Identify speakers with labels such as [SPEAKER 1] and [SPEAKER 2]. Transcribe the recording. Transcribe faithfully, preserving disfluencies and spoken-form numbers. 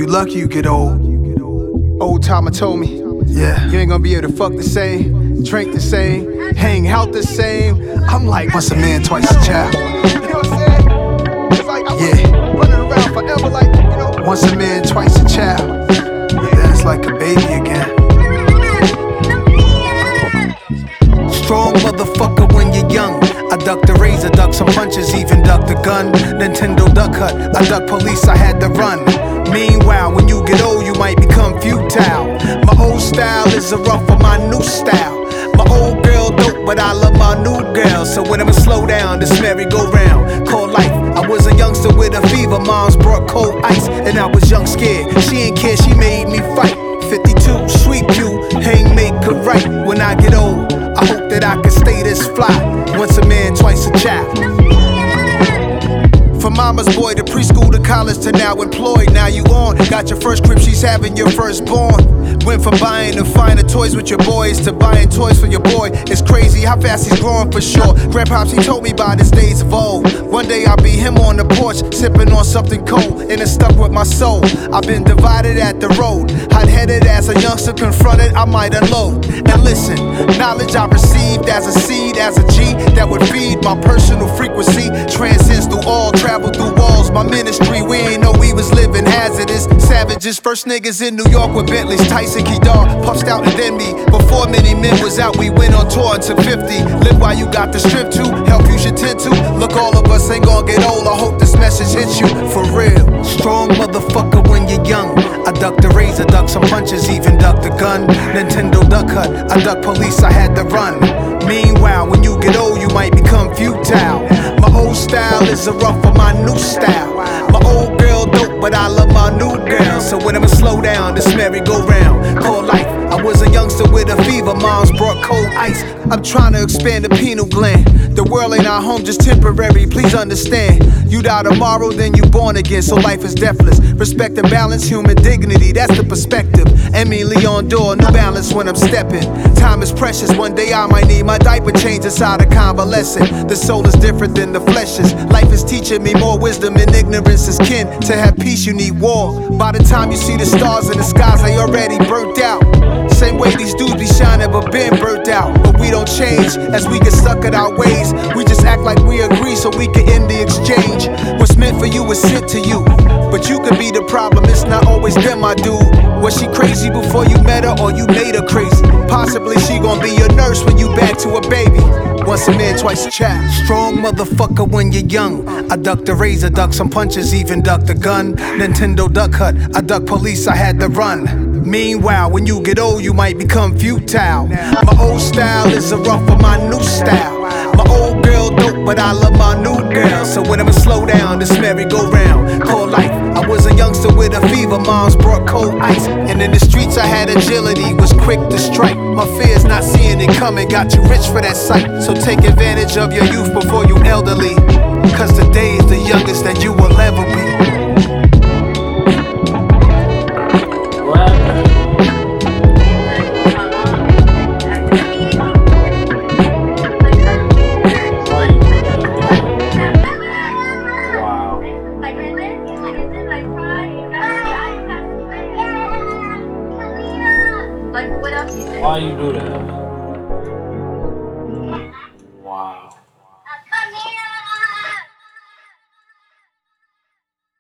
[SPEAKER 1] you lucky you get old. Old timer told me, yeah, you ain't gonna be able to fuck the same, drink the same, hang out the same. I'm like, once a man, twice a child. You know what I'm saying? It's like I'm yeah. running around forever like, you know. Once a man, twice a child. Then it's like a baby again. Strong motherfucker when you're young. I ducked the razor, ducked some punches, even ducked the gun. Nintendo Duck Hunt, I ducked police, I had to run. Meanwhile, when you get old, you might become futile. My old style is a rough for my new style. My old girl dope, but I love my new girl. So when I'ma slow down, this merry-go-round called life. I was a youngster with a fever, moms brought cold ice, and I was young scared. She ain't care, she made me fight. fifty-two, sweet Q, hang make her right. When I get old, I hope that I can stay this fly. Once a man, twice a child. From mama's boy to preschool to college to now employed. Now you on, got your first crib, she's having your firstborn. Went from buying and finding toys with your boys to buying toys for your boy. It's crazy how fast he's growing for sure. Grandpops, he told me by this days of old. One day I'll be him on the porch, sipping on something cold, and it's stuck with my soul. I've been divided at the road, hot-headed as a youngster confronted, I might unload. And listen, knowledge I received as a seed, as a G, that would feed my personal frequency. Transcends through all, travel through walls. My ministry, we ain't know we was living hazardous. Savages, first niggas in New York with Bentleys. Tyson Kedar, puffed out and then me. Before many men was out, we went on tour and took fifty. Live while you got the strip to, help you should tend to. Look, all of us ain't gonna get old, I hope this message hits you for real. Strong motherfucker when you're young. I ducked the razor, ducked some punches, even ducked the gun. Nintendo Duck Hunt, I ducked police, I had to run. Meanwhile, when you get old, you might become futile. My old style is a rough for my new style. My old girl dope, but I love my new girl. So when I'ma slow down, this merry-go-round called life. I was a youngster with a fever, moms brought cold ice. I'm trying to expand the pineal gland. The world ain't our home, just temporary, please understand. You die tomorrow, then you born again, so life is deathless. Respect and balance, human dignity, that's the perspective. Emmy Leon Dore, New Balance when I'm stepping. Time is precious, one day I might need my diaper change inside a convalescent. The soul is different than the flesh is. Life is teaching me more wisdom and ignorance is kin. To have peace, you need war. By the time you see the stars in the skies, they already burnt out. Same way these dudes be shining, but been burnt out. But we don't change as we get stuck in our ways. We just act like we agree so we can end the exchange. What's meant for you is sent to you, but you could be the problem, it's not always them, my dude. Was she crazy before you met her, or you made her crazy? Possibly she gon' be your nurse when you back to a baby. Once a man, twice a child. Strong motherfucker when you're young. I ducked the razor, ducked some punches, even ducked the gun. Nintendo Duck Hunt, I ducked police, I had to run. Meanwhile, when you get old, you might become futile. My old style is a rough for my new style. My old girl dope, but I love my new girl. So when I'ma slow down, this merry-go-round called life. I was a youngster with a fever, moms brought cold ice. And in the streets I had agility, was quick to strike. My fears not seeing it coming, got you rich for that sight. So take advantage of your youth before you elderly, cause today is the youngest that you will ever be.
[SPEAKER 2] Why you do that?